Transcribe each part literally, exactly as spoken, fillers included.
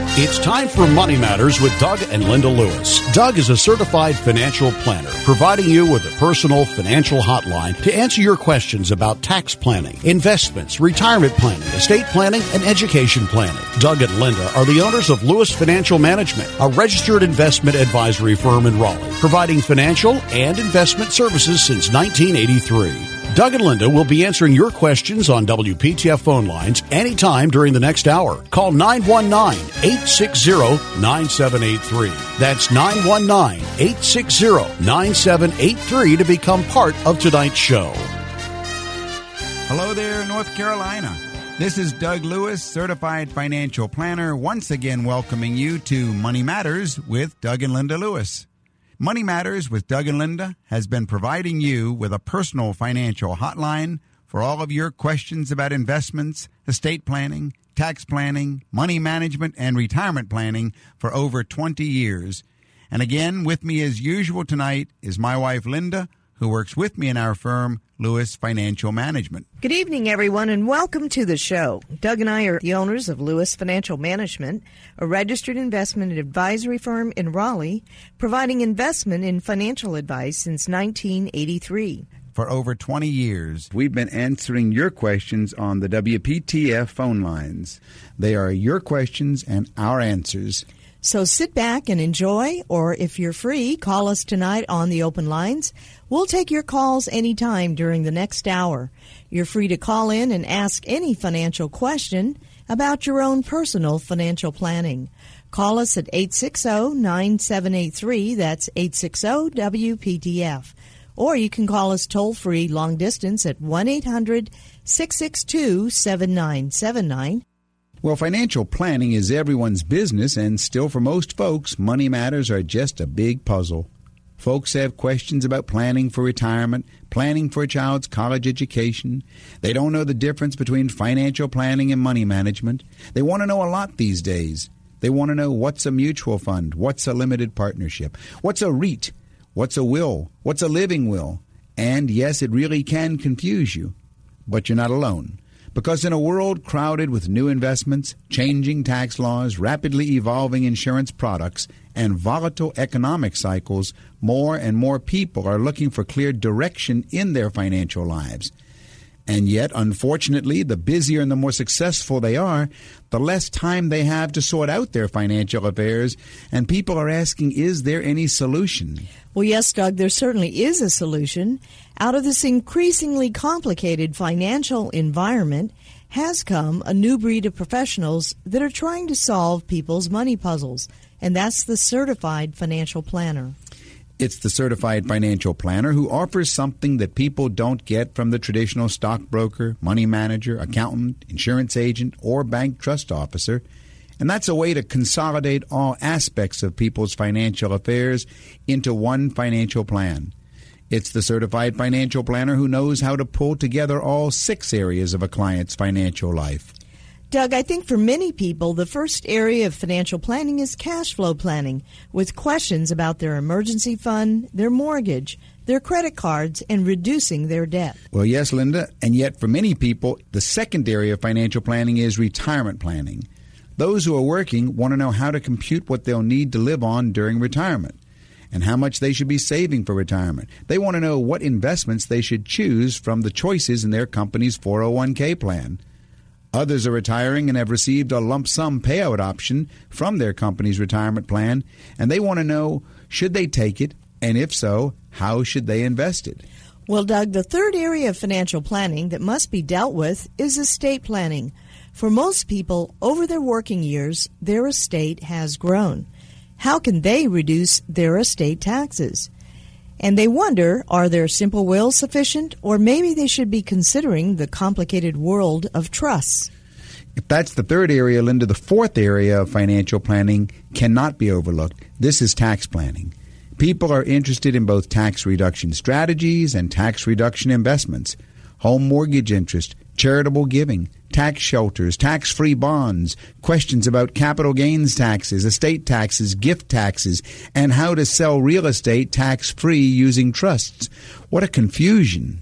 It's time for Money Matters with Doug and Linda Lewis. Doug is a certified financial planner, providing you with a personal financial hotline to answer your questions about tax planning, investments, retirement planning, estate planning, and education planning. Doug and Linda are the owners of Lewis Financial Management, a registered investment advisory firm in Raleigh, providing financial and investment services since nineteen eighty-three. Doug and Linda will be answering your questions on W P T F phone lines anytime during the next hour. Call nine one nine, eight six zero, nine seven eight three. That's nine one nine, eight six zero, nine seven eight three to become part of tonight's show. Hello there, North Carolina. This is Doug Lewis, certified financial planner, once again welcoming you to Money Matters with Doug and Linda Lewis. Money Matters with Doug and Linda has been providing you with a personal financial hotline for all of your questions about investments, estate planning, tax planning, money management, and retirement planning for over twenty years. And again, with me as usual tonight is my wife, Linda, who works with me in our firm, Lewis Financial Management. Good evening, everyone, and welcome to the show. Doug and I are the owners of Lewis Financial Management, a registered investment advisory firm in Raleigh, providing investment and financial advice since nineteen eighty-three. For over twenty years, we've been answering your questions on the W P T F phone lines. They are your questions and our answers. So sit back and enjoy, or if you're free, call us tonight on the open lines. We'll take your calls anytime during the next hour. You're free to call in and ask any financial question about your own personal financial planning. Call us at eight six zero, nine seven eight three. That's eight six zero, W P T F. Or you can call us toll-free long distance at one eight hundred, six six two, seven nine seven nine. Well, financial planning is everyone's business, and still for most folks, money matters are just a big puzzle. Folks have questions about planning for retirement, planning for a child's college education. They don't know the difference between financial planning and money management. They want to know a lot these days. They want to know what's a mutual fund, what's a limited partnership, what's a REIT, what's a will, what's a living will. And yes, it really can confuse you, but you're not alone. Because in a world crowded with new investments, changing tax laws, rapidly evolving insurance products, and volatile economic cycles, more and more people are looking for clear direction in their financial lives. And yet, unfortunately, the busier and the more successful they are, the less time they have to sort out their financial affairs, and people are asking, is there any solution? Well, yes, Doug, there certainly is a solution. Out of this increasingly complicated financial environment has come a new breed of professionals that are trying to solve people's money puzzles, and that's the certified financial planner. It's the certified financial planner who offers something that people don't get from the traditional stockbroker, money manager, accountant, insurance agent, or bank trust officer. And that's a way to consolidate all aspects of people's financial affairs into one financial plan. It's the certified financial planner who knows how to pull together all six areas of a client's financial life. Doug, I think for many people, the first area of financial planning is cash flow planning, with questions about their emergency fund, their mortgage, their credit cards, and reducing their debt. Well, yes, Linda, and yet for many people, the second area of financial planning is retirement planning. Those who are working want to know how to compute what they'll need to live on during retirement and how much they should be saving for retirement. They want to know what investments they should choose from the choices in their company's four oh one k plan. Others are retiring and have received a lump sum payout option from their company's retirement plan, and they want to know, should they take it, and if so, how should they invest it? Well, Doug, the third area of financial planning that must be dealt with is estate planning. For most people, over their working years, their estate has grown. How can they reduce their estate taxes? And they wonder, are their simple wills sufficient, or maybe they should be considering the complicated world of trusts? If that's the third area, Linda, the fourth area of financial planning cannot be overlooked. This is tax planning. People are interested in both tax reduction strategies and tax reduction investments, home mortgage interest, charitable giving, tax shelters, tax-free bonds, questions about capital gains taxes, estate taxes, gift taxes, and how to sell real estate tax-free using trusts. What a confusion.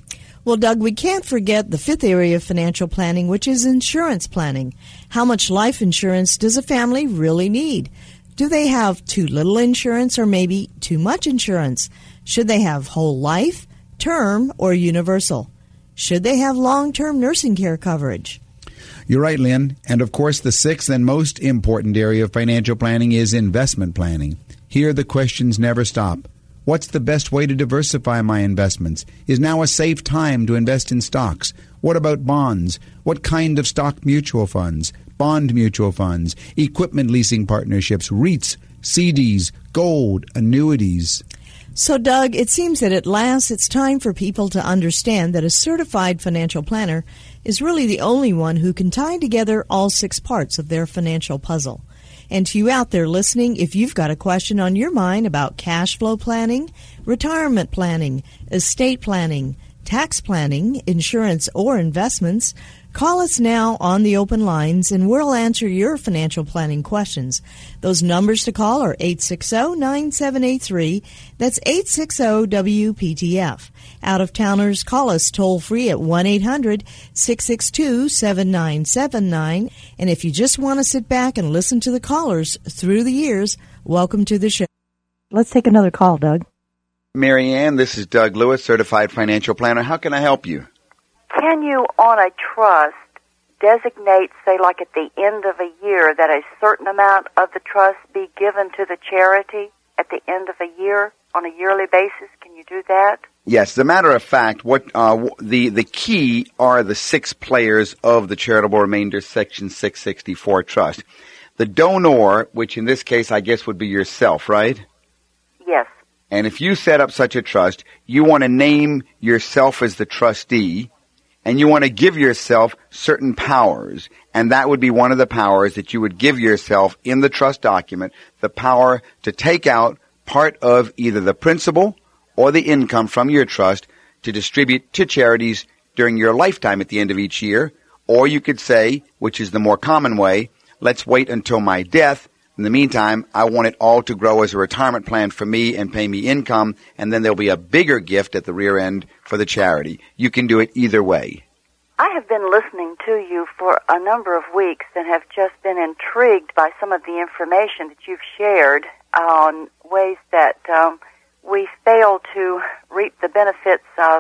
Well, Doug, we can't forget the fifth area of financial planning, which is insurance planning. How much life insurance does a family really need? Do they have too little insurance or maybe too much insurance? Should they have whole life, term, or universal? Should they have long-term nursing care coverage? You're right, Lynn. And of course, the sixth and most important area of financial planning is investment planning. Here, the questions never stop. What's the best way to diversify my investments? Is now a safe time to invest in stocks? What about bonds? What kind of stock mutual funds? Bond mutual funds? Equipment leasing partnerships? REITs? C Ds? Gold? Annuities? So, Doug, it seems that at last it's time for people to understand that a certified financial planner is really the only one who can tie together all six parts of their financial puzzle. And to you out there listening, if you've got a question on your mind about cash flow planning, retirement planning, estate planning, tax planning, insurance, or investments, call us now on the open lines and we'll answer your financial planning questions. Those numbers to call are eight six zero, nine seven eight three. That's eight six zero, W P T F. Out-of-towners, call us toll-free at one eight hundred, six six two, seven nine seven nine. And if you just want to sit back and listen to the callers through the years, welcome to the show. Let's take another call, Doug. Mary Ann, this is Doug Lewis, Certified Financial Planner. How can I help you? Can you, on a trust, designate, say, like at the end of a year, that a certain amount of the trust be given to the charity at the end of a year on a yearly basis? Can you do that? Yes. As a matter of fact, what uh, the the key are the six players of the Charitable Remainder Section six sixty-four Trust. The donor, which in this case I guess would be yourself, right? Yes. And if you set up such a trust, you want to name yourself as the trustee, and you want to give yourself certain powers, and that would be one of the powers that you would give yourself in the trust document, the power to take out part of either the principal or the income from your trust to distribute to charities during your lifetime at the end of each year. Or you could say, which is the more common way, let's wait until my death. In the meantime, I want it all to grow as a retirement plan for me and pay me income, and then there'll be a bigger gift at the rear end for the charity. You can do it either way. I have been listening to you for a number of weeks and have just been intrigued by some of the information that you've shared on ways that um, we fail to reap the benefits of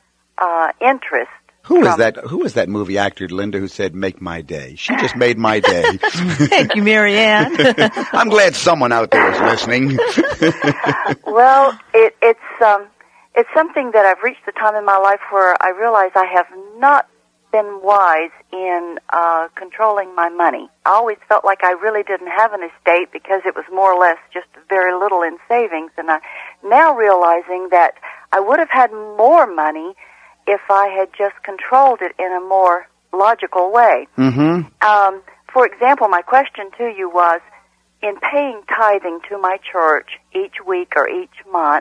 uh, interest. Who is that? Who is that movie actor, Linda, who said, "Make my day"? She just made my day. Thank you, Mary Ann. I'm glad someone out there is listening. Well, it, it's um, it's something that I've reached the time in my life where I realize I have not been wise in uh, controlling my money. I always felt like I really didn't have an estate because it was more or less just very little in savings, and I'm now realizing that I would have had more money if I had just controlled it in a more logical way. Mm-hmm. Um, for example, my question to you was, in paying tithing to my church each week or each month,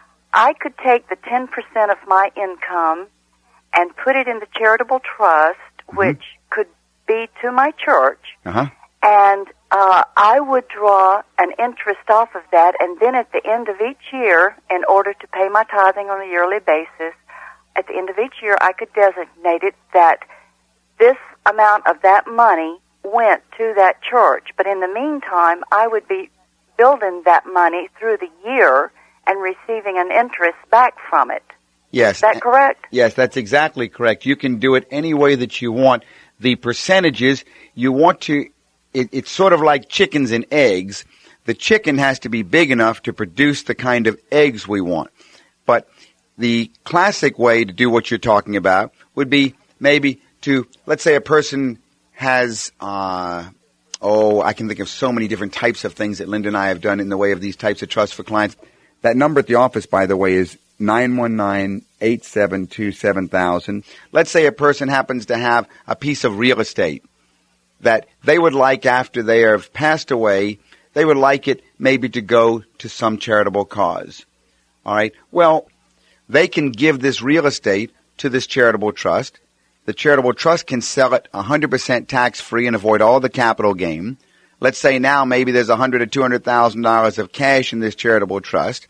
I could take the ten percent of my income and put it in the charitable trust, mm-hmm. which could be to my church, uh-huh. and uh, I would draw an interest off of that, and then at the end of each year, in order to pay my tithing on a yearly basis, at the end of each year, I could designate it that this amount of that money went to that church. But in the meantime, I would be building that money through the year and receiving an interest back from it. Yes. Is that correct? Yes, that's exactly correct. You can do it any way that you want. The percentages, you want to, it, it's sort of like chickens and eggs. The chicken has to be big enough to produce the kind of eggs we want. But the classic way to do what you're talking about would be maybe to, let's say a person has, uh, oh, I can think of so many different types of things that Linda and I have done in the way of these types of trusts for clients. That number at the office, by the way, is nine one nine, eight seven two, seven thousand. Let's say a person happens to have a piece of real estate that they would like after they have passed away, they would like it maybe to go to some charitable cause. All right? Well, they can give this real estate to this charitable trust. The charitable trust can sell it one hundred percent tax-free and avoid all the capital gain. Let's say now maybe there's one hundred thousand or two hundred thousand dollars of cash in this charitable trust.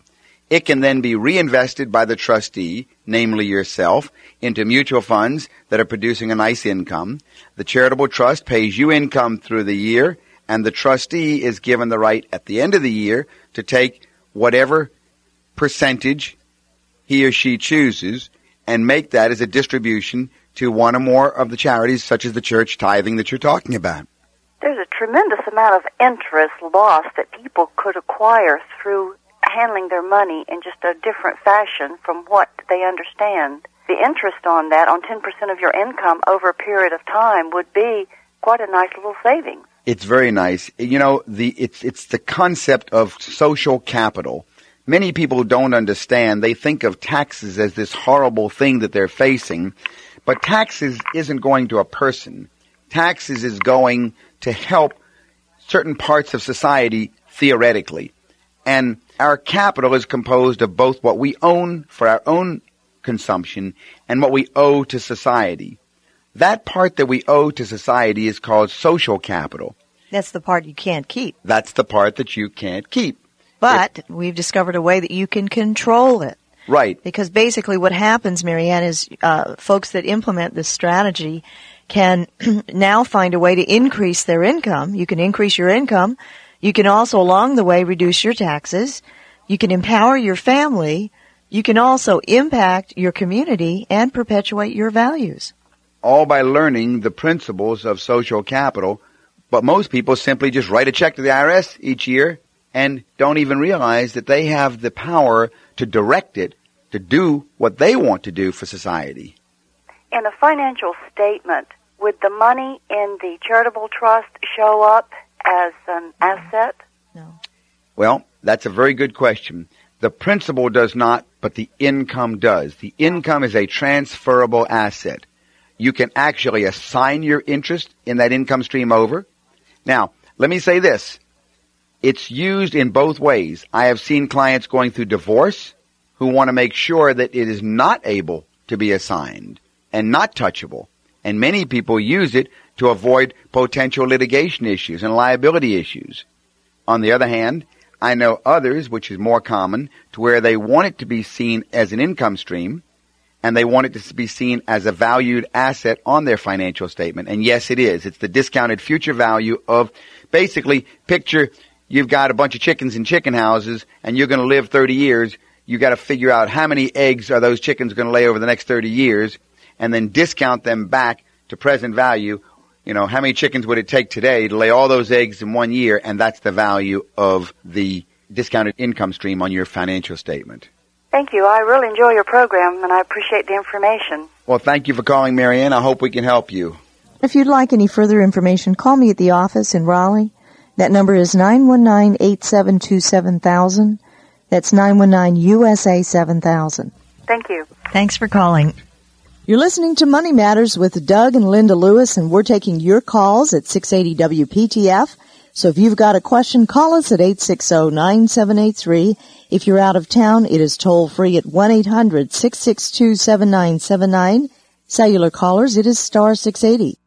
It can then be reinvested by the trustee, namely yourself, into mutual funds that are producing a nice income. The charitable trust pays you income through the year, and the trustee is given the right at the end of the year to take whatever percentage he or she chooses and make that as a distribution to one or more of the charities, such as the church tithing that you're talking about. There's a tremendous amount of interest lost that people could acquire through handling their money in just a different fashion from what they understand. The interest on that, on ten percent of your income over a period of time, would be quite a nice little savings. It's very nice. You know, the it's it's the concept of social capital. Many people don't understand. They think of taxes as this horrible thing that they're facing, but taxes isn't going to a person. Taxes is going to help certain parts of society theoretically. And our capital is composed of both what we own for our own consumption and what we owe to society. That part that we owe to society is called social capital. That's the part you can't keep. That's the part that you can't keep. But it, we've discovered a way that you can control it. Right. Because basically what happens, Marianne, is uh, folks that implement this strategy can now find a way to increase their income. You can increase your income. You can also, along the way, reduce your taxes. You can empower your family. You can also impact your community and perpetuate your values. All by learning the principles of social capital. But most people simply just write a check to the I R S each year and don't even realize that they have the power to direct it to do what they want to do for society. In a financial statement, would the money in the charitable trust show up as an asset? No. Well, that's a very good question. The principal does not, but the income does. The income is a transferable asset. You can actually assign your interest in that income stream over. Now, let me say this. It's used in both ways. I have seen clients going through divorce who want to make sure that it is not able to be assigned and not touchable. And many people use it to avoid potential litigation issues and liability issues. On the other hand, I know others, which is more common, to where they want it to be seen as an income stream and they want it to be seen as a valued asset on their financial statement. And yes, it is. It's the discounted future value of basically picture you've got a bunch of chickens in chicken houses and you're going to live thirty years. You got to figure out how many eggs are those chickens going to lay over the next thirty years and then discount them back to present value. You know, how many chickens would it take today to lay all those eggs in one year? And that's the value of the discounted income stream on your financial statement. Thank you. I really enjoy your program, and I appreciate the information. Well, thank you for calling, Marianne. I hope we can help you. If you'd like any further information, call me at the office in Raleigh. That number is nine one nine, eight seven two, seven thousand. That's nine one nine U S A seven thousand. Thank you. Thanks for calling. You're listening to Money Matters with Doug and Linda Lewis, and we're taking your calls at six eighty W P T F. So if you've got a question, call us at eight six zero, nine seven eight three. If you're out of town, it is toll-free at one eight hundred, six six two, seven nine seven nine. Cellular callers, it is star six eighty.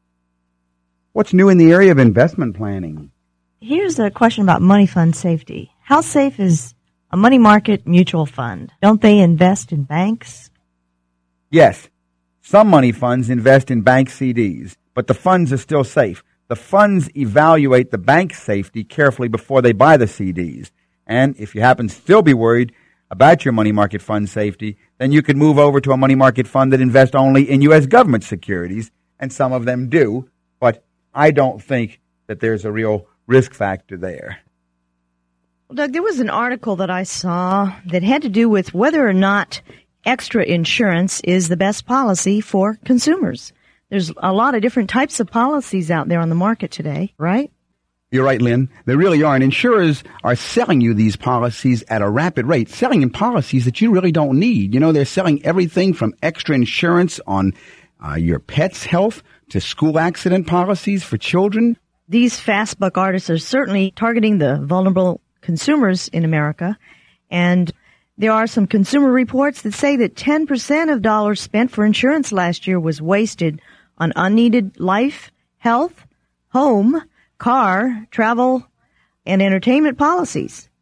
What's new in the area of investment planning? Here's a question about money fund safety. How safe is a money market mutual fund? Don't they invest in banks? Yes. Some money funds invest in bank C Ds, but the funds are still safe. The funds evaluate the bank safety carefully before they buy the C Ds. And if you happen to still be worried about your money market fund safety, then you could move over to a money market fund that invests only in U S government securities, and some of them do, but I don't think that there's a real risk factor there. Well, Doug, there was an article that I saw that had to do with whether or not extra insurance is the best policy for consumers. There's a lot of different types of policies out there on the market today, right? You're right, Lynn. There really are. And insurers are selling you these policies at a rapid rate, selling in policies that you really don't need. You know, they're selling everything from extra insurance on uh, your pet's health to school accident policies for children. These fast buck artists are certainly targeting the vulnerable consumers in America. And there are some consumer reports that say that ten percent of dollars spent for insurance last year was wasted on unneeded life, health, home, car, travel, and entertainment policies.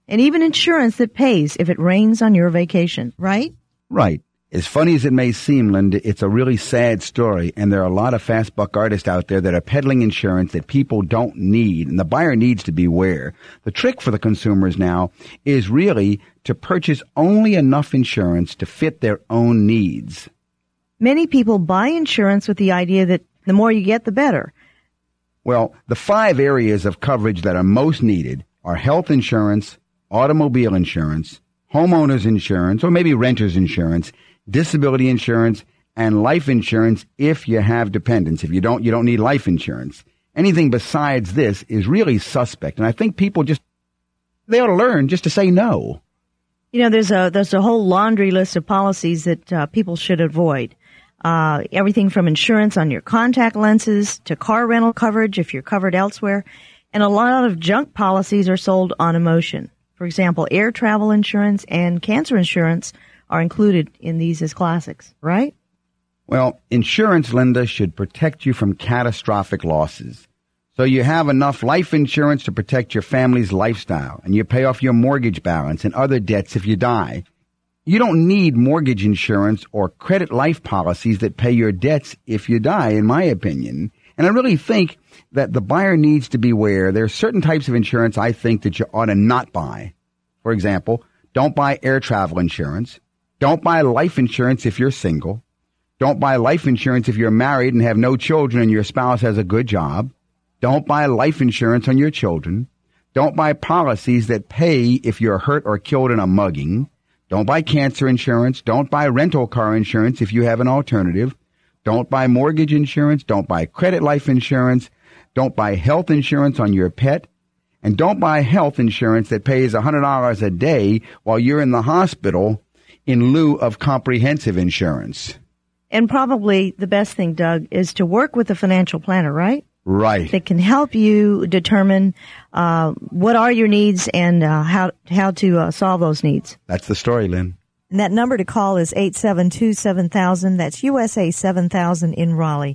and even insurance that pays if it rains on your vacation, right? Right. As funny as it may seem, Linda, it's a really sad story, and there are a lot of fast buck artists out there that are peddling insurance that people don't need, and the buyer needs to beware. The trick for the consumers now is really to purchase only enough insurance to fit their own needs. Many people buy insurance with the idea that the more you get, the better. Well, the five areas of coverage that are most needed are health insurance, automobile insurance, homeowners insurance, or maybe renter's insurance, disability insurance, and life insurance if you have dependents. If you don't, you don't need life insurance. Anything besides this is really suspect. And I think people just, they ought to learn just to say no. You know, there's a, there's a whole laundry list of policies that uh, people should avoid. Uh, everything from insurance on your contact lenses to car rental coverage if you're covered elsewhere. And a lot of junk policies are sold on emotion. For example, air travel insurance and cancer insurance are included in these as classics, right? Well, insurance, Linda, should protect you from catastrophic losses. So you have enough life insurance to protect your family's lifestyle, and you pay off your mortgage balance and other debts if you die. You don't need mortgage insurance or credit life policies that pay your debts if you die, in my opinion. And I really think that the buyer needs to beware. There are certain types of insurance I think that you ought to not buy. For example, don't buy air travel insurance. Don't buy life insurance if you're single. Don't buy life insurance if you're married and have no children and your spouse has a good job. Don't buy life insurance on your children. Don't buy policies that pay if you're hurt or killed in a mugging. Don't buy cancer insurance. Don't buy rental car insurance if you have an alternative. Don't buy mortgage insurance. Don't buy credit life insurance. Don't buy health insurance on your pet. And don't buy health insurance that pays one hundred dollars a day while you're in the hospital in lieu of comprehensive insurance. And probably the best thing, Doug, is to work with a financial planner, right? Right. That can help you determine uh, what are your needs and uh, how how to uh, solve those needs. That's the story, Lynn. And that number to call is eight seven two, seven thousand. That's U S A seven thousand in Raleigh.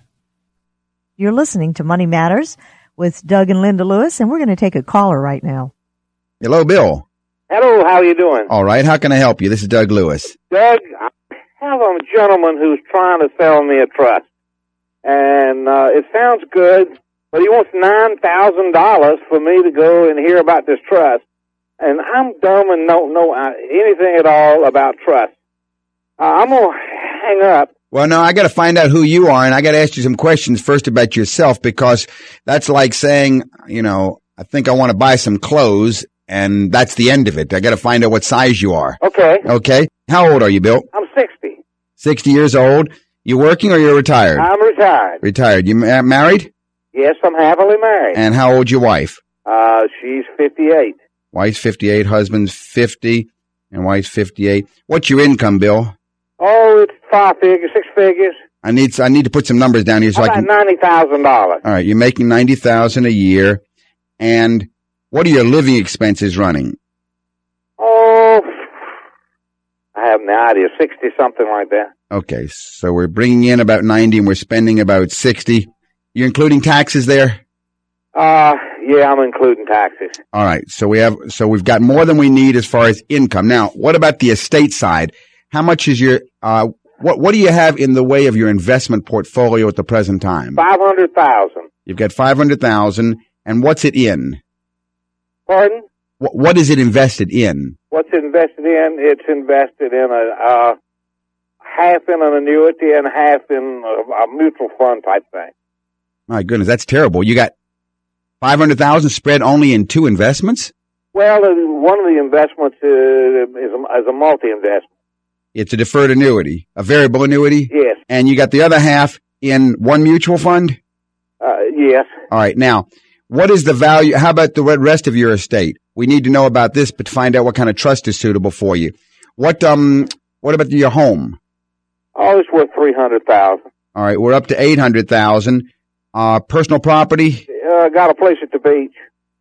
You're listening to Money Matters with Doug and Linda Lewis, and we're going to take a caller right now. Hello, Bill. Hello, how you doing? All right, how can I help you? This is Doug Lewis. Doug, I have a gentleman who's trying to sell me a trust, and uh, it sounds good, but he wants nine thousand dollars for me to go and hear about this trust, and I'm dumb and don't know anything at all about trust. Uh, I'm going to hang up. Well, no, I got to find out who you are, and I got to ask you some questions first about yourself, because that's like saying, you know, I think I want to buy some clothes, and that's the end of it. I got to find out what size you are. Okay. Okay. How old are you, Bill? I'm sixty. sixty years old. You working or you're retired? I'm retired. Retired. You ma- married? Yes, I'm happily married. And how old's your wife? Uh, she's fifty-eight. Wife's fifty-eight, husband's fifty, and wife's fifty-eight. What's your income, Bill? Oh, it's five figures, six figures. I need I need to put some numbers down here so About I can. ninety thousand dollars. All right, you're making ninety thousand a year, and what are your living expenses running? Oh, I have no idea, sixty something like that. Okay, so we're bringing in about ninety, and we're spending about sixty. You're including taxes there? Uh, yeah, I'm including taxes. All right, so we have so we've got more than we need as far as income. Now, what about the estate side? How much is your uh what what do you have in the way of your investment portfolio at the present time? Five hundred thousand. You've got five hundred thousand, and what's it in? Pardon? What what is it invested in? What's it invested in? It's invested in a uh half in an annuity and half in a, a mutual fund type thing. My goodness, that's terrible. You got five hundred thousand spread only in two investments? Well, uh, one of the investments uh, is a, is a multi-investment. It's a deferred annuity, a variable annuity? Yes. And you got the other half in one mutual fund? Uh, yes. All right. Now, what is the value? How about the rest of your estate? We need to know about this, but to find out what kind of trust is suitable for you. What, um, what about your home? Oh, it's worth three hundred thousand dollars. All right. We're up to eight hundred thousand dollars. Uh, personal property? Uh, got a place at the beach.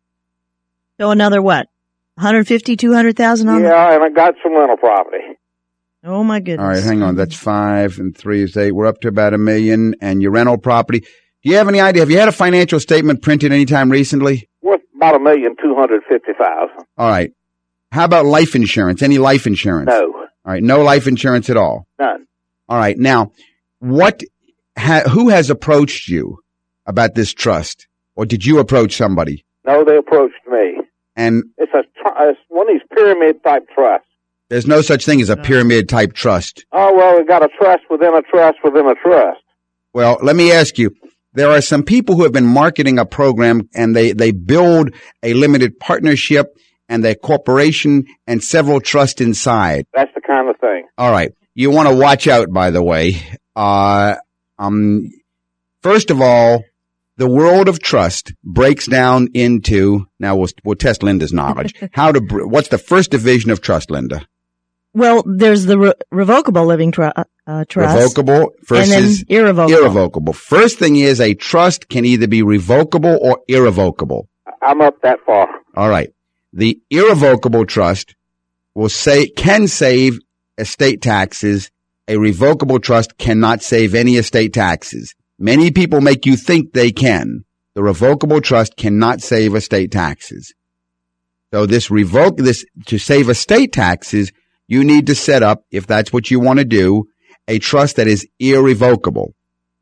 So another what? one hundred fifty, two hundred thousand on Yeah, and I got some rental property. Oh, my goodness. All right, hang on. That's five and three is eight. We're up to about a million. And your rental property. Do you have any idea? Have you had a financial statement printed anytime recently? Worth about a million two hundred fifty thousand. All right. How about life insurance? Any life insurance? No. All right. No life insurance at all. None. All right. Now, what, ha, who has approached you about this trust? Or did you approach somebody? No, they approached me. And it's a tr- it's one of these pyramid type trusts. There's no such thing as a pyramid type trust. Oh, well, we've got a trust within a trust within a trust. Well, let me ask you. There are some people who have been marketing a program, and they, they build a limited partnership and a corporation and several trusts inside. That's the kind of thing. All right. You want to watch out, by the way. Uh, um, first of all, the world of trust breaks down into, now we'll, we'll test Linda's knowledge. How to, what's the first division of trust, Linda? Well, there's the re- revocable living tr- uh, trust. Revocable versus and then irrevocable. irrevocable. First thing is a trust can either be revocable or irrevocable. I'm up that far. All right. The irrevocable trust will say, can save estate taxes. A revocable trust cannot save any estate taxes. Many people make you think they can. The revocable trust cannot save estate taxes. So this revoke, this, to save estate taxes, you need to set up, if that's what you want to do, a trust that is irrevocable.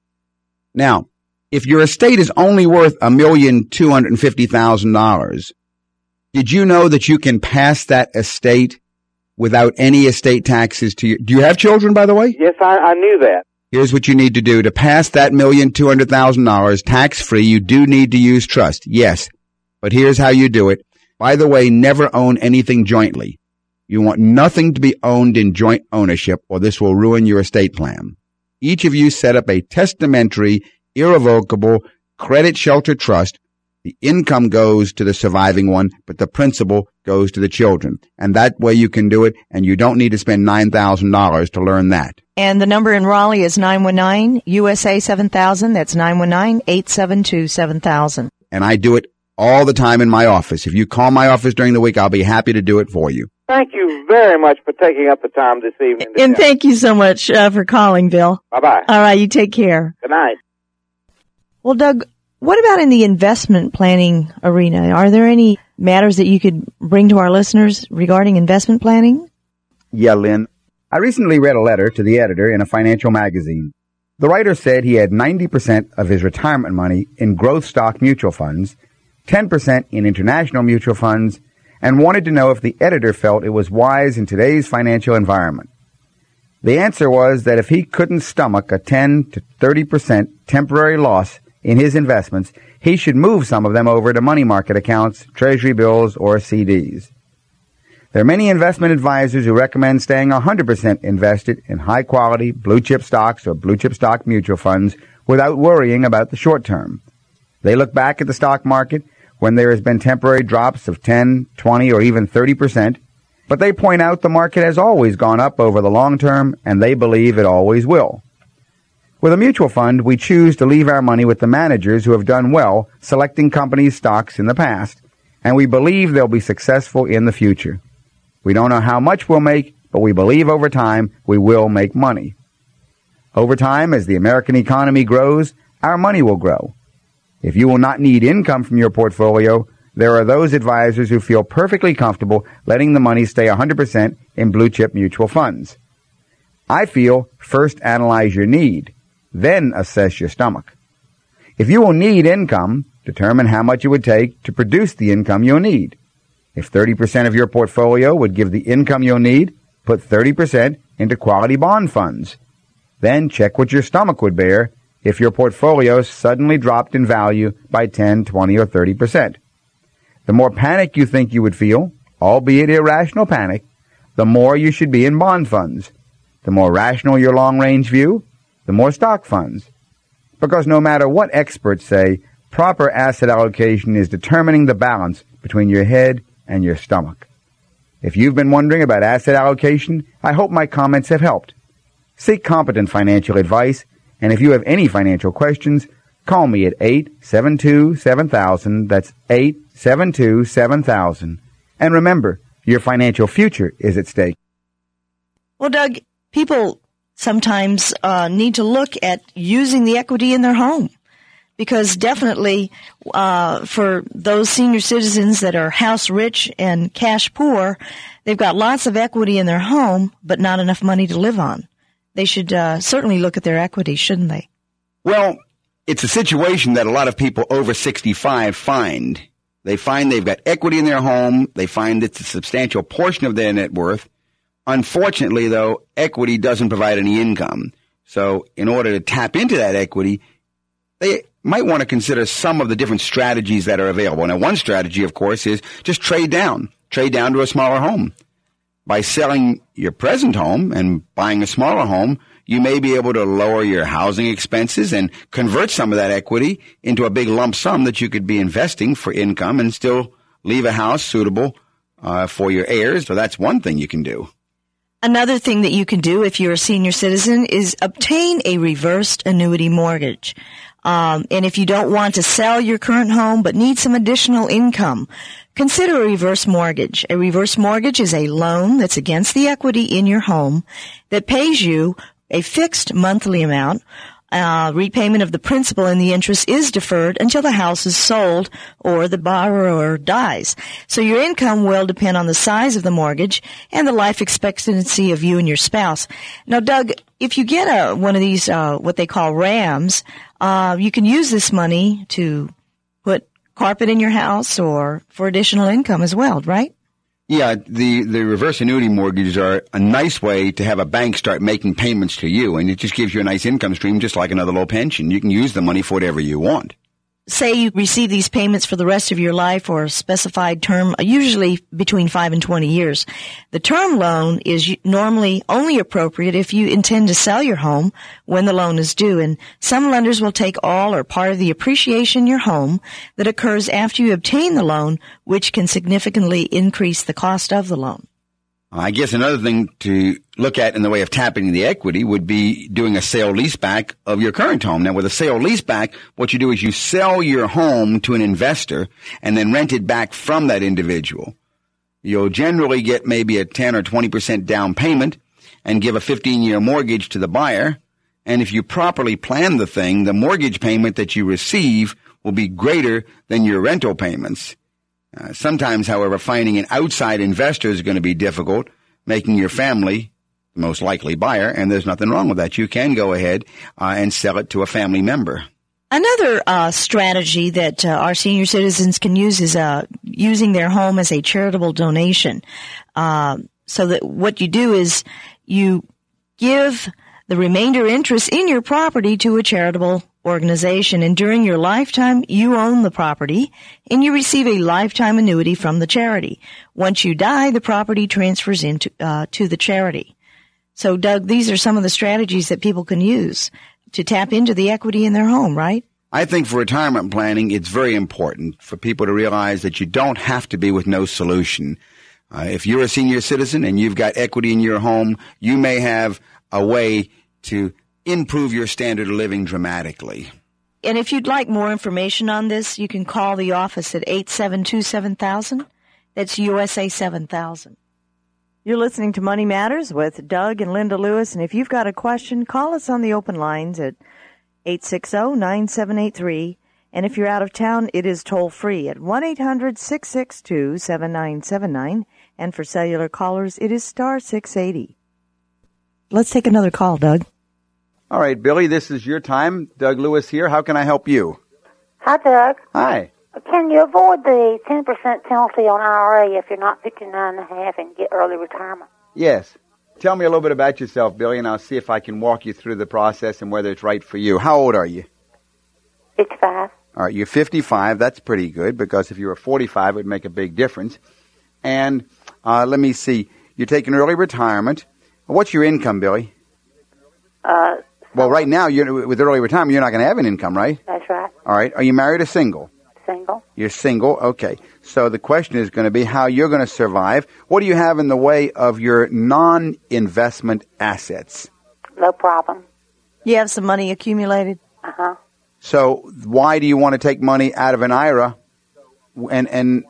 Now, if your estate is only worth a million two hundred and fifty thousand dollars, did you know that you can pass that estate without any estate taxes to you? Do you have children, by the way? Yes, I, I knew that. Here's what you need to do to pass that million two hundred thousand dollars tax free. You do need to use trust. Yes. But here's how you do it. By the way, never own anything jointly. You want nothing to be owned in joint ownership, or this will ruin your estate plan. Each of you set up a testamentary, irrevocable credit shelter trust. The income goes to the surviving one, but the principal goes to the children. And that way you can do it, and you don't need to spend nine thousand dollars to learn that. And the number in Raleigh is nine one nine U S A seven thousand. That's nine one nine, eight seven two, seven thousand. And I do it all the time in my office. If you call my office during the week, I'll be happy to do it for you. Thank you very much for taking up the time this evening. And thank you so much uh, for calling, Bill. Bye-bye. All right, you take care. Good night. Well, Doug, what about in the investment planning arena? Are there any matters that you could bring to our listeners regarding investment planning? Yeah, Lynn. I recently read a letter to the editor in a financial magazine. The writer said he had ninety percent of his retirement money in growth stock mutual funds, ten percent in international mutual funds, and wanted to know if the editor felt it was wise in today's financial environment. The answer was that if he couldn't stomach a ten to thirty percent temporary loss in his investments, he should move some of them over to money market accounts, treasury bills, or C Ds. There are many investment advisors who recommend staying one hundred percent invested in high-quality blue-chip stocks or blue-chip stock mutual funds without worrying about the short term. They look back at the stock market when there has been temporary drops of ten, twenty, or even thirty percent, but they point out the market has always gone up over the long term, and they believe it always will. With a mutual fund, we choose to leave our money with the managers who have done well selecting companies' stocks in the past, and we believe they'll be successful in the future. We don't know how much we'll make, but we believe over time we will make money. Over time, as the American economy grows, our money will grow. If you will not need income from your portfolio, there are those advisors who feel perfectly comfortable letting the money stay one hundred percent in blue-chip mutual funds. I feel first analyze your need, then assess your stomach. If you will need income, determine how much it would take to produce the income you'll need. If thirty percent of your portfolio would give the income you'll need, put thirty percent into quality bond funds. Then check what your stomach would bear if your portfolio suddenly dropped in value by ten, twenty, or thirty percent. The more panic you think you would feel, albeit irrational panic, the more you should be in bond funds. The more rational your long-range view, the more stock funds. Because no matter what experts say, proper asset allocation is determining the balance between your head and your stomach. If you've been wondering about asset allocation, I hope my comments have helped. Seek competent financial advice, and if you have any financial questions, call me at eight seven two, seven thousand. That's eight seven two, seven thousand. And remember, your financial future is at stake. Well, Doug, people sometimes uh, need to look at using the equity in their home. because definitely uh for those senior citizens that are house rich and cash poor, they've got lots of equity in their home, but not enough money to live on. They should uh, certainly look at their equity, shouldn't they? Well, it's a situation that a lot of people over sixty-five find. They find they've got equity in their home. They find it's a substantial portion of their net worth. Unfortunately, though, equity doesn't provide any income. So in order to tap into that equity, they might want to consider some of the different strategies that are available. Now, one strategy, of course, is just trade down. Trade down to a smaller home. By selling your present home and buying a smaller home, you may be able to lower your housing expenses and convert some of that equity into a big lump sum that you could be investing for income and still leave a house suitable uh, for your heirs. So that's one thing you can do. Another thing that you can do if you're a senior citizen is obtain a reversed annuity mortgage. Um, and if you don't want to sell your current home but need some additional income, consider a reverse mortgage. A reverse mortgage is a loan that's against the equity in your home that pays you a fixed monthly amount. Uh, repayment of the principal and the interest is deferred until the house is sold or the borrower dies. So your income will depend on the size of the mortgage and the life expectancy of you and your spouse. Now, Doug, if you get a one of these, uh, what they call RAMs, uh, you can use this money to put carpet in your house or for additional income as well, right? Yeah, the, the reverse annuity mortgages are a nice way to have a bank start making payments to you, and it just gives you a nice income stream just like another low pension. You can use the money for whatever you want. Say you receive these payments for the rest of your life or a specified term, usually between five and twenty years. The term loan is normally only appropriate if you intend to sell your home when the loan is due, and some lenders will take all or part of the appreciation in your home that occurs after you obtain the loan, which can significantly increase the cost of the loan. I guess another thing to look at in the way of tapping the equity would be doing a sale leaseback of your current home. Now, with a sale leaseback, what you do is you sell your home to an investor and then rent it back from that individual. You'll generally get maybe a ten or twenty percent down payment and give a fifteen-year mortgage to the buyer. And if you properly plan the thing, the mortgage payment that you receive will be greater than your rental payments. Uh, sometimes, however, finding an outside investor is going to be difficult, making your family the most likely buyer, and there's nothing wrong with that. You can go ahead uh, and sell it to a family member. Another uh, strategy that uh, our senior citizens can use is uh, using their home as a charitable donation. Uh, so that what you do is you give the remainder interest in your property to a charitable organization, and during your lifetime, you own the property, and you receive a lifetime annuity from the charity. Once you die, the property transfers into uh, to the charity. So, Doug, these are some of the strategies that people can use to tap into the equity in their home, right? I think for retirement planning, it's very important for people to realize that you don't have to be with no solution. Uh, if you're a senior citizen and you've got equity in your home, you may have a way to improve your standard of living dramatically. And if you'd like more information on this, you can call the office at eight seven two, seven thousand. That's U S A seven thousand. You're listening to Money Matters with Doug and Linda Lewis, and if you've got a question, call us on the open lines at eight six zero, nine seven eight three. And if you're out of town, it is toll-free at one eight hundred, six six two, seven nine seven nine. And for cellular callers, it is star six eighty. Let's take another call, Doug. All right, Billy, this is your time. Doug Lewis here. How can I help you? Hi, Doug. Hi. Can you avoid the ten percent penalty on I R A if you're not fifty-nine and a half and get early retirement? Yes. Tell me a little bit about yourself, Billy, and I'll see if I can walk you through the process and whether it's right for you. How old are you? fifty-five. All right, you're fifty-five. That's pretty good, because if you were forty-five, it would make a big difference. And uh, let me see. You're taking early retirement. What's your income, Billy? Uh, well, right now, you're, with early retirement, you're not going to have an income, right? That's right. All right. Are you married or single? Single. You're single? Okay. So the question is going to be how you're going to survive. What do you have in the way of your non-investment assets? No problem. You have some money accumulated? Uh-huh. So why do you want to take money out of an I R A and and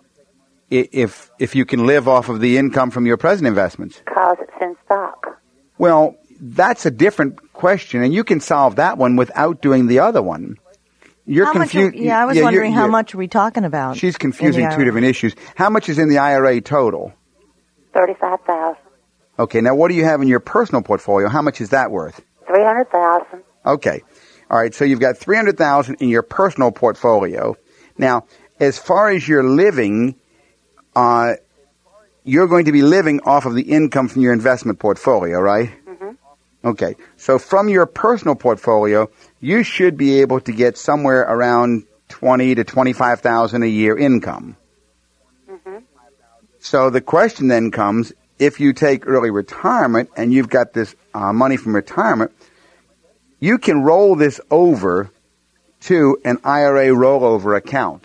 if if you can live off of the income from your present investments? Because it's in stock. Well, that's a different question, and you can solve that one without doing the other one. You're How much confused. are- yeah, I was yeah, wondering you're- how yeah. much are we talking about? She's in confusing the two I R A? different issues. How much is in the I R A total? Thirty-five thousand. Okay, now what do you have in your personal portfolio? How much is that worth? Three hundred thousand. Okay. All right, so you've got three hundred thousand dollars in your personal portfolio. Now, as far as your living, uh, you're going to be living off of the income from your investment portfolio, right? Mm-hmm. Okay. So from your personal portfolio, you should be able to get somewhere around twenty to twenty-five thousand a year income. Mm-hmm. So the question then comes, if you take early retirement and you've got this uh, money from retirement, you can roll this over to an I R A rollover account.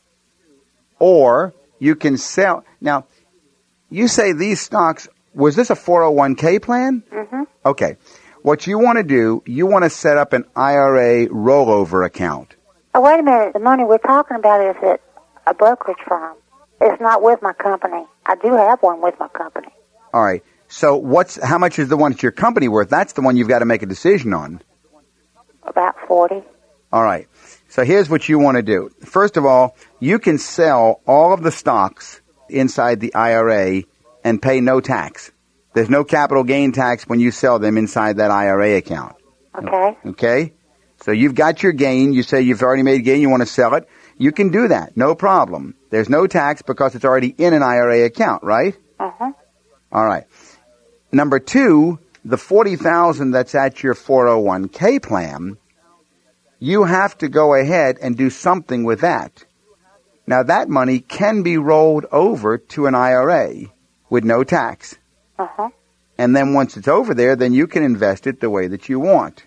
Or you can sell. Now, you say these stocks, was this a four oh one k plan? Mm-hmm. Okay. What you want to do, you want to set up an I R A rollover account. Oh, wait a minute. The money we're talking about is at a brokerage firm. It's not with my company. I do have one with my company. All right. So what's how much is the one at your company worth? That's the one you've got to make a decision on. About forty. All right. So here's what you want to do. First of all, you can sell all of the stocks inside the I R A and pay no tax. There's no capital gain tax when you sell them inside that I R A account. Okay. Okay? So you've got your gain. You say you've already made a gain. You want to sell it. You can do that. No problem. There's no tax because it's already in an I R A account, right? Uh-huh. All right. Number two, the forty thousand dollars that's at your four oh one k plan, you have to go ahead and do something with that. Now, that money can be rolled over to an I R A with no tax. Uh-huh. And then once it's over there, then you can invest it the way that you want.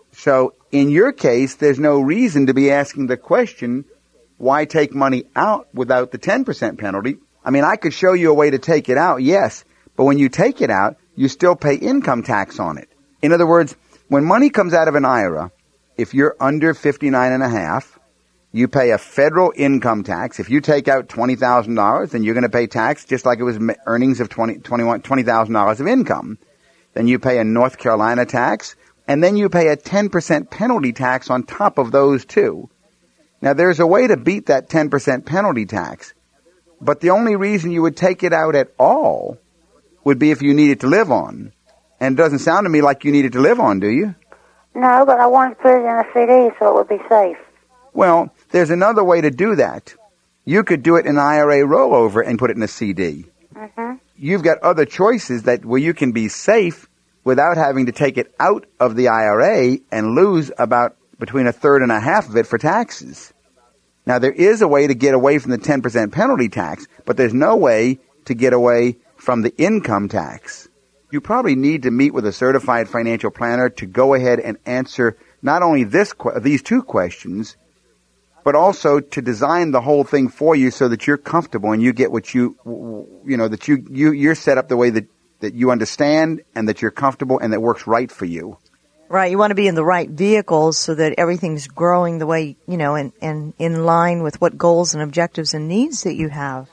So in your case, there's no reason to be asking the question, why take money out without the ten percent penalty? I mean, I could show you a way to take it out, yes, but when you take it out, you still pay income tax on it. In other words, when money comes out of an I R A, if you're under fifty-nine and a half, you pay a federal income tax. If you take out twenty thousand dollars, then you're going to pay tax just like it was earnings of twenty thousand dollars of income. Then you pay a North Carolina tax, and then you pay a ten percent penalty tax on top of those two. Now, there's a way to beat that ten percent penalty tax, but the only reason you would take it out at all would be if you needed to live on. And it doesn't sound to me like you needed to live on, do you? No, but I wanted to put it in a C D so it would be safe. Well, there's another way to do that. You could do it in I R A rollover and put it in a C D. Mm-hmm. You've got other choices that where you can be safe without having to take it out of the I R A and lose about between a third and a half of it for taxes. Now, there is a way to get away from the ten percent penalty tax, but there's no way to get away from the income tax. You probably need to meet with a certified financial planner to go ahead and answer not only this these two questions, but also to design the whole thing for you so that you're comfortable and you get what you, you know, that you, you, you're set up the way that, that you understand and that you're comfortable and that works right for you. Right. You want to be in the right vehicles so that everything's growing the way, you know, and, and in line with what goals and objectives and needs that you have.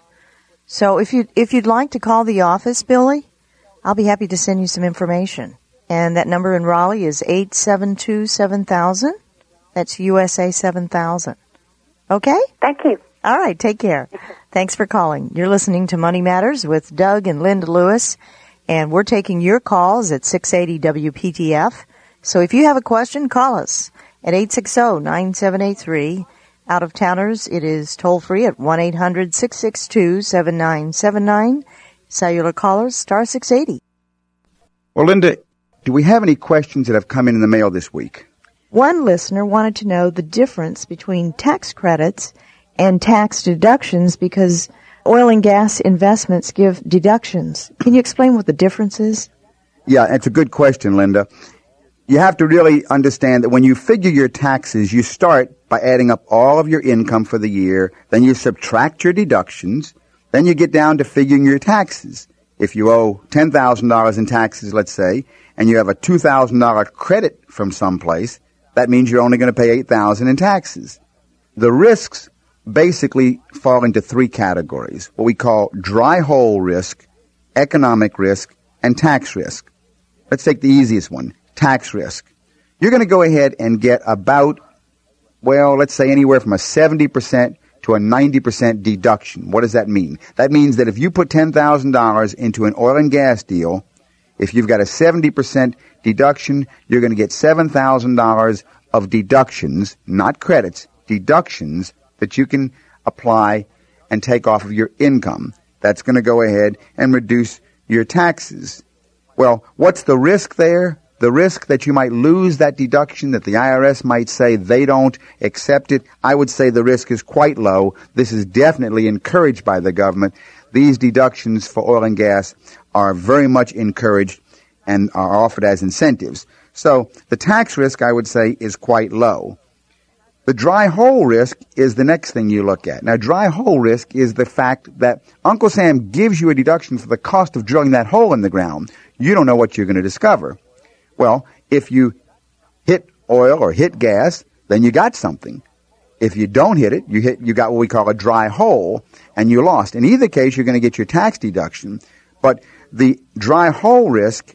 So if you, if you'd like to call the office, Billy, I'll be happy to send you some information. And that number in Raleigh is eight seven two, seven thousand. That's U S A seven thousand. Okay? Thank you. All right. Take care. Thanks for calling. You're listening to Money Matters with Doug and Linda Lewis, and we're taking your calls at six eighty W P T F. So if you have a question, call us at eight six zero, nine seven eight three. Out of towners, it is toll free at one eight hundred, six six two, seven nine seven nine. Cellular callers, star six eighty. Well, Linda, do we have any questions that have come in in the mail this week? One listener wanted to know the difference between tax credits and tax deductions because oil and gas investments give deductions. Can you explain what the difference is? Yeah, it's a good question, Linda. You have to really understand that when you figure your taxes, you start by adding up all of your income for the year, then you subtract your deductions, then you get down to figuring your taxes. If you owe ten thousand dollars in taxes, let's say, and you have a two thousand dollars credit from someplace, that means you're only going to pay eight thousand dollars in taxes. The risks basically fall into three categories, what we call dry hole risk, economic risk, and tax risk. Let's take the easiest one, tax risk. You're going to go ahead and get about well, let's say anywhere from a seventy percent to a ninety percent deduction. What does that mean? That means that if you put ten thousand dollars into an oil and gas deal, if you've got a seventy percent deduction, you're going to get seven thousand dollars of deductions, not credits, deductions that you can apply and take off of your income. That's going to go ahead and reduce your taxes. Well, what's the risk there? The risk that you might lose that deduction, that the I R S might say they don't accept it, I would say the risk is quite low. This is definitely encouraged by the government. These deductions for oil and gas are very much encouraged and are offered as incentives. So the tax risk, I would say, is quite low. The dry hole risk is the next thing you look at. Now, dry hole risk is the fact that Uncle Sam gives you a deduction for the cost of drilling that hole in the ground. You don't know what you're going to discover. Well, if you hit oil or hit gas, then you got something. If you don't hit it, you hit you got what we call a dry hole, and you lost. In either case, you're going to get your tax deduction. But the dry hole risk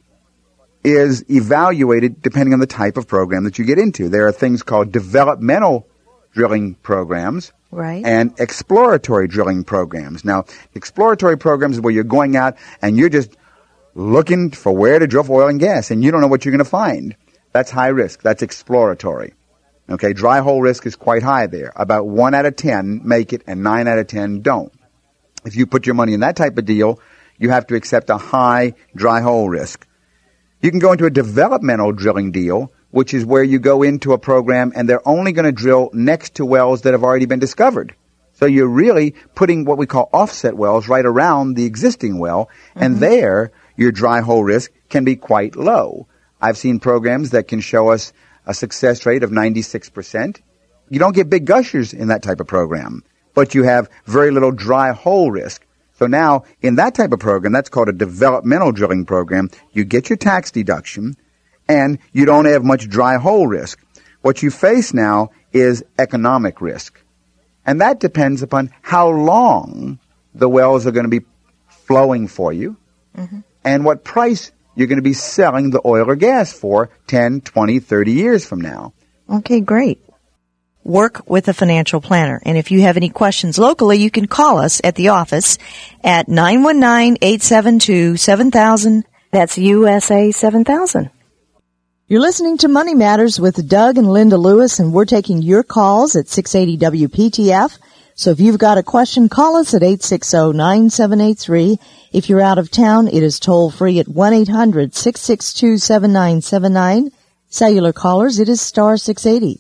is evaluated depending on the type of program that you get into. There are things called developmental drilling programs, right, and exploratory drilling programs. Now, exploratory programs is where you're going out and you're just looking for where to drill for oil and gas, and you don't know what you're going to find. That's high risk. That's exploratory. Okay, dry hole risk is quite high there. About one out of ten make it, and nine out of ten don't. If you put your money in that type of deal, you have to accept a high dry hole risk. You can go into a developmental drilling deal, which is where you go into a program and they're only going to drill next to wells that have already been discovered. So you're really putting what we call offset wells right around the existing well, mm-hmm. and there your dry hole risk can be quite low. I've seen programs that can show us a success rate of ninety-six percent. You don't get big gushers in that type of program, but you have very little dry hole risk. So now, in that type of program, that's called a developmental drilling program, you get your tax deduction, and you don't have much dry hole risk. What you face now is economic risk. And that depends upon how long the wells are going to be flowing for you, mm-hmm. and what price you're going to be selling the oil or gas for ten, twenty, thirty years from now. Okay, great. Work with a financial planner. And if you have any questions locally, you can call us at the office at nine one nine, eight seven two, seven thousand. That's U S A seven thousand. You're listening to Money Matters with Doug and Linda Lewis, and we're taking your calls at six eighty W P T F. So if you've got a question, call us at eight six zero, nine seven eight three. If you're out of town, it is toll-free at one eight hundred, six six two, seven nine seven nine. Cellular callers, it is star six eighty.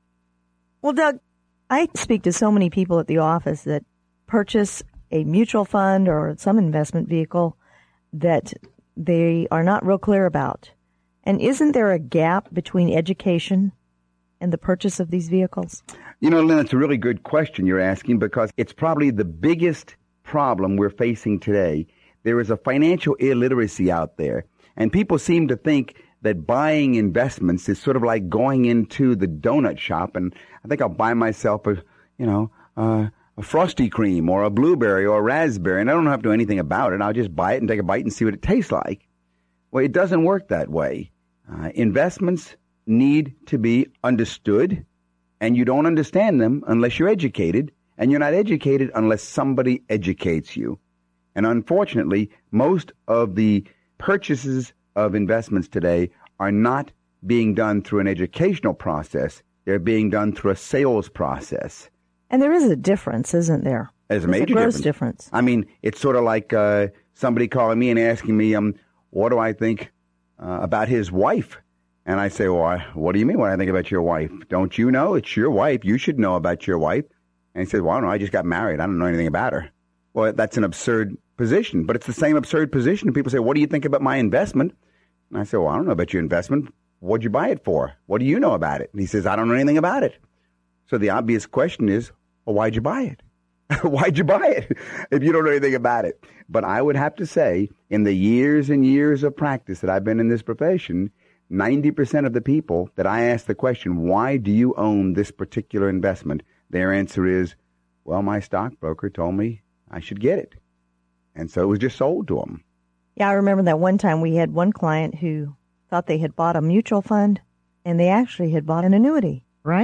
Well, Doug, I speak to so many people at the office that purchase a mutual fund or some investment vehicle that they are not real clear about. And isn't there a gap between education and the purchase of these vehicles? You know, Lynn, it's a really good question you're asking, because it's probably the biggest problem we're facing today. There is a financial illiteracy out there, and people seem to think that buying investments is sort of like going into the donut shop, and I think I'll buy myself a, you know, uh, a Frosty cream or a blueberry or a raspberry, and I don't have to do anything about it. I'll just buy it and take a bite and see what it tastes like. Well, it doesn't work that way. Uh, investments need to be understood, and you don't understand them unless you're educated, and you're not educated unless somebody educates you. And unfortunately, most of the purchases of investments today are not being done through an educational process. They're being done through a sales process. And there is a difference, isn't there? There's a There's major a gross difference. difference. I mean, it's sort of like uh, somebody calling me and asking me, um, what do I think uh, about his wife? And I say, well, I, what do you mean what I think about your wife? Don't you know? It's your wife. You should know about your wife. And he says, well, I don't know. I just got married. I don't know anything about her. Well, that's an absurd position, but it's the same absurd position. And people say, what do you think about my investment? And I say, well, I don't know about your investment. What'd you buy it for? What do you know about it? And he says, I don't know anything about it. So the obvious question is, well, why'd you buy it? Why'd you buy it if you don't know anything about it? But I would have to say, in the years and years of practice that I've been in this profession, ninety percent of the people that I ask the question, why do you own this particular investment? Their answer is, well, my stockbroker told me I should get it. And so it was just sold to them. Yeah, I remember that one time we had one client who thought they had bought a mutual fund, and they actually had bought an annuity, right?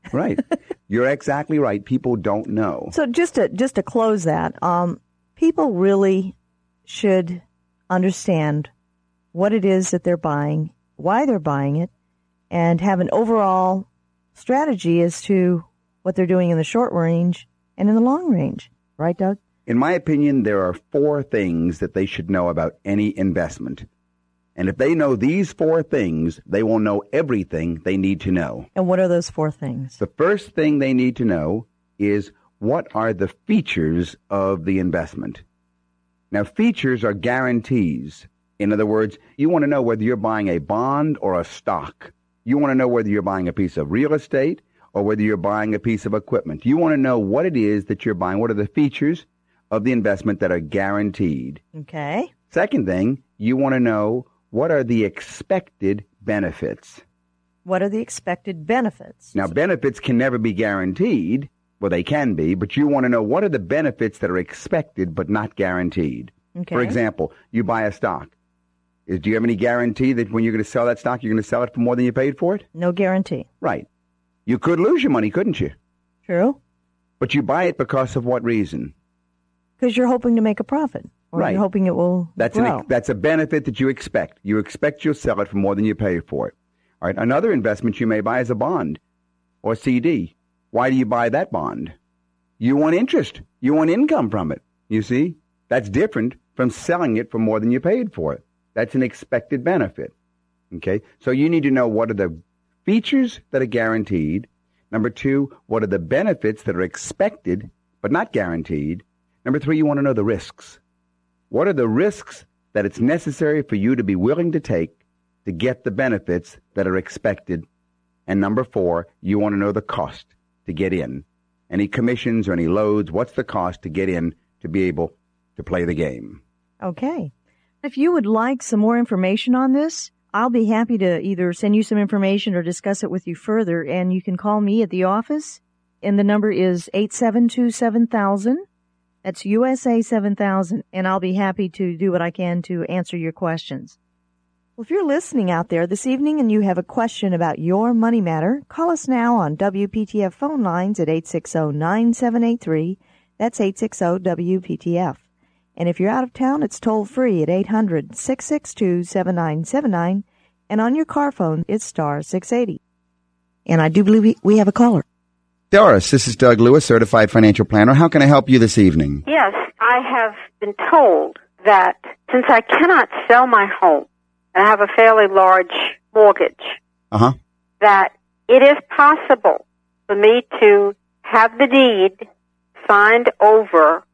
Right. You're exactly right. People don't know. So just to just to close that, um, people really should understand what it is that they're buying, why they're buying it, and have an overall strategy as to what they're doing in the short range and in the long range. Right, Doug? In my opinion, there are four things that they should know about any investment. And if they know these four things, they will know everything they need to know. And what are those four things? The first thing they need to know is what are the features of the investment. Now, features are guarantees. In other words, you want to know whether you're buying a bond or a stock. You want to know whether you're buying a piece of real estate or whether you're buying a piece of equipment. You want to know what it is that you're buying. What are the features of the investment that are guaranteed? Okay. Second thing, you want to know what are the expected benefits. What are the expected benefits? Now, benefits can never be guaranteed. Well, they can be, but you want to know what are the benefits that are expected but not guaranteed. Okay. For example, you buy a stock. Is, do you have any guarantee that when you're going to sell that stock, you're going to sell it for more than you paid for it? No guarantee. Right. You could lose your money, couldn't you? True. But you buy it because of what reason? Because you're hoping to make a profit. Or right. You're hoping it will that's grow. An, that's a benefit that you expect. You expect you'll sell it for more than you pay for it. All right. Another investment you may buy is a bond or C D. Why do you buy that bond? You want interest. You want income from it. You see? That's different from selling it for more than you paid for it. That's an expected benefit. Okay? So you need to know what are the features that are guaranteed. Number two, what are the benefits that are expected but not guaranteed. Number three, you want to know the risks. What are the risks that it's necessary for you to be willing to take to get the benefits that are expected? And number four, you want to know the cost to get in. Any commissions or any loads, what's the cost to get in to be able to play the game? Okay. If you would like some more information on this, I'll be happy to either send you some information or discuss it with you further, and you can call me at the office, and the number is eight seven two, seven thousand. That's U S A seven thousand, and I'll be happy to do what I can to answer your questions. Well, if you're listening out there this evening and you have a question about your money matter, call us now on W P T F phone lines at eight six zero, nine seven eight three. That's eight six zero W P T F. And if you're out of town, it's toll-free at eight hundred, six six two, seven nine seven nine. And on your car phone, it's star six eighty. And I do believe we have a caller. Doris, this is Doug Lewis, Certified Financial Planner. How can I help you this evening? Yes, I have been told that since I cannot sell my home, and I have a fairly large mortgage, uh-huh. that it is possible for me to have the deed signed over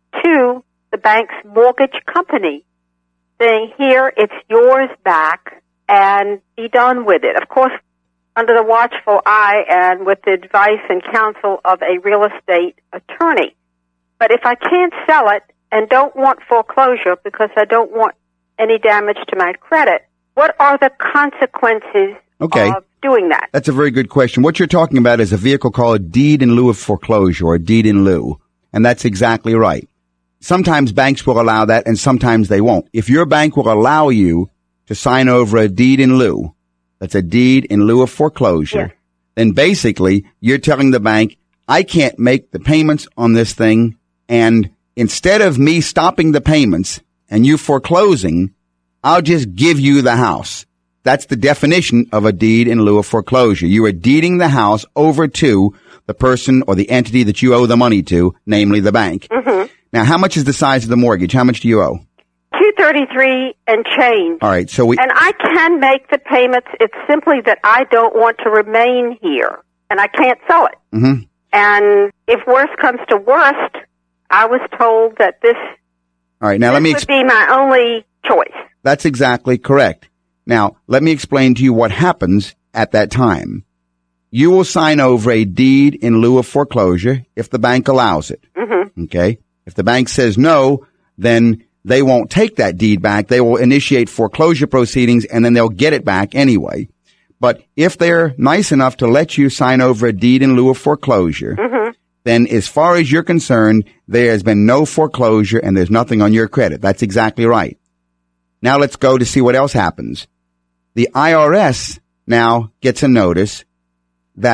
to the bank's mortgage company, saying, here, it's yours back, and be done with it. Of course, under the watchful eye and with the advice and counsel of a real estate attorney. But if I can't sell it and don't want foreclosure because I don't want any damage to my credit, what are the consequences okay. of doing that? That's a very good question. What you're talking about is a vehicle called a deed in lieu of foreclosure, or a deed in lieu. And that's exactly right. Sometimes banks will allow that and sometimes they won't. If your bank will allow you to sign over a deed in lieu, that's a deed in lieu of foreclosure, yes. then basically you're telling the bank, I can't make the payments on this thing, and instead of me stopping the payments and you foreclosing, I'll just give you the house. That's the definition of a deed in lieu of foreclosure. You are deeding the house over to the person or the entity that you owe the money to, namely the bank. Mm-hmm. Now, how much is the size of the mortgage? How much do you owe? two thirty-three and change. All right, so we... And I can make the payments. It's simply that I don't want to remain here, and I can't sell it. Mm-hmm. And if worse comes to worst, I was told that this, All right, now this let me would ex- be my only choice. That's exactly correct. Now, let me explain to you what happens at that time. You will sign over a deed in lieu of foreclosure if the bank allows it. Mm-hmm. Okay? If the bank says no, then they won't take that deed back. They will initiate foreclosure proceedings, and then they'll get it back anyway. But if they're nice enough to let you sign over a deed in lieu of foreclosure, mm-hmm. then as far as you're concerned, there has been no foreclosure and there's nothing on your credit. That's exactly right. Now let's go to see what else happens. The I R S now gets a notice that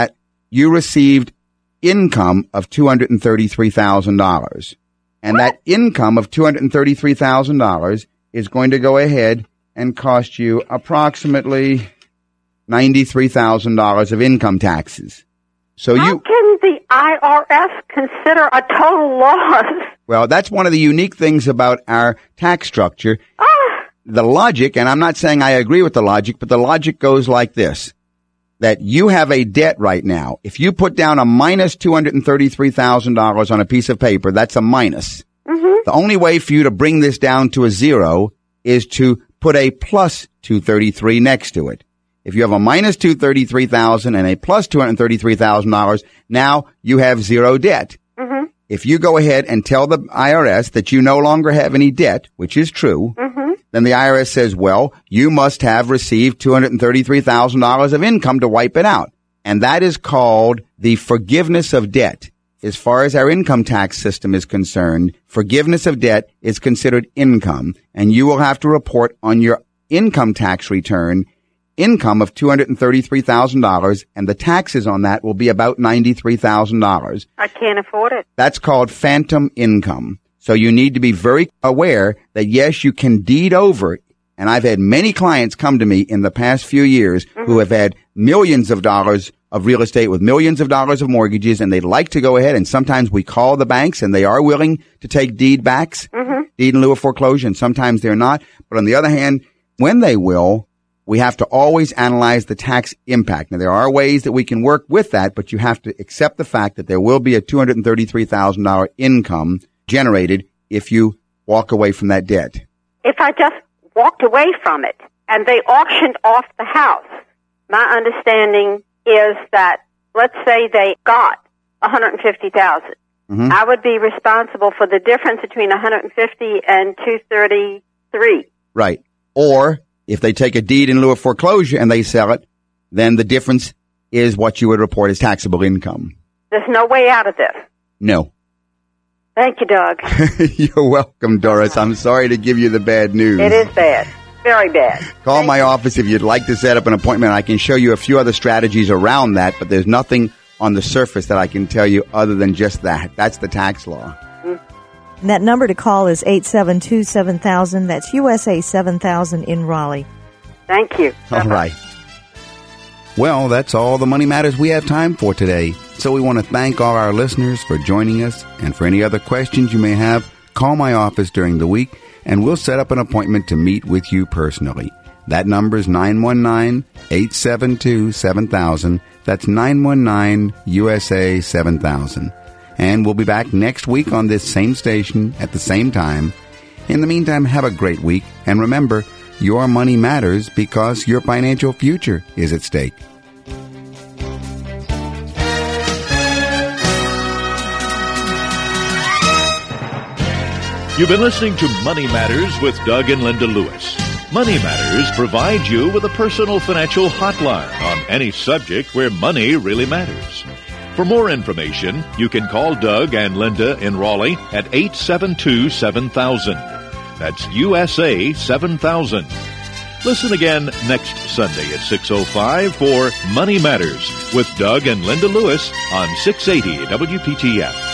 you received income of two hundred thirty-three thousand dollars. And that income of two hundred thirty-three thousand dollars is going to go ahead and cost you approximately ninety-three thousand dollars of income taxes. So How you can the I R S consider a total loss? Well, that's one of the unique things about our tax structure. Ah. The logic, and I'm not saying I agree with the logic, but the logic goes like this, that you have a debt right now. If you put down a minus two hundred thirty-three thousand dollars on a piece of paper, that's a minus. Mm-hmm. The only way for you to bring this down to a zero is to put a plus two hundred thirty-three next to it. If you have a minus two hundred thirty-three thousand dollars and a plus two hundred thirty-three thousand dollars, now you have zero debt. Mm-hmm. If you go ahead and tell the I R S that you no longer have any debt, which is true, mm-hmm. then the I R S says, well, you must have received two hundred thirty-three thousand dollars of income to wipe it out. And that is called the forgiveness of debt. As far as our income tax system is concerned, forgiveness of debt is considered income, and you will have to report on your income tax return income of two hundred thirty-three thousand dollars, and the taxes on that will be about ninety-three thousand dollars. I can't afford it. That's called phantom income. So you need to be very aware that, yes, you can deed over. And I've had many clients come to me in the past few years mm-hmm. who have had millions of dollars of real estate with millions of dollars of mortgages, and they'd like to go ahead. And sometimes we call the banks, and they are willing to take deed backs, mm-hmm. deed in lieu of foreclosure, and sometimes they're not. But on the other hand, when they will, we have to always analyze the tax impact. Now, there are ways that we can work with that, but you have to accept the fact that there will be a two hundred thirty-three thousand dollars income generated if you walk away from that debt. If I just walked away from it and they auctioned off the house, my understanding is that, let's say they got one hundred fifty thousand dollars. Mm-hmm. I would be responsible for the difference between one hundred fifty and two hundred thirty-three. Right. Or if they take a deed in lieu of foreclosure and they sell it, then the difference is what you would report as taxable income. There's no way out of this. No. Thank you, Doug. You're welcome, Doris. I'm sorry to give you the bad news. It is bad. Very bad. Call Thank my you. office if you'd like to set up an appointment. I can show you a few other strategies around that, but there's nothing on the surface that I can tell you other than just that. That's the tax law. And that number to call is eight seven two, seven thousand. That's U S A seven thousand in Raleigh. Thank you. All right. Well, that's all the Money Matters we have time for today. So we want to thank all our listeners for joining us. And for any other questions you may have, call my office during the week, and we'll set up an appointment to meet with you personally. That number is nine one nine, eight seven two, seven thousand. That's nine one nine U S A seven thousand. And we'll be back next week on this same station at the same time. In the meantime, have a great week. And remember, your money matters because your financial future is at stake. You've been listening to Money Matters with Doug and Linda Lewis. Money Matters provides you with a personal financial hotline on any subject where money really matters. For more information, you can call Doug and Linda in Raleigh at eight seven two, seven thousand. That's U S A seven thousand. Listen again next Sunday at six oh five for Money Matters with Doug and Linda Lewis on six eighty W P T F.